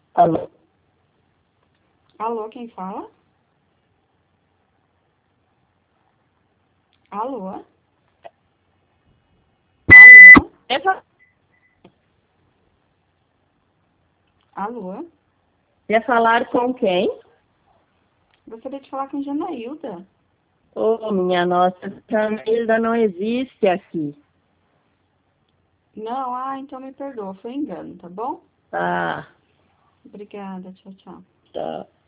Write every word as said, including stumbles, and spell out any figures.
Alô? Alô, quem fala? Alô? Alô? Essa... Alô? Quer falar com quem? Gostaria de falar com Janaílda. Ô, minha nossa, Janaílda não existe aqui. Não? Ah, então me perdoa, foi engano, tá bom? Tá, Obrigada, tchau, tchau. tá.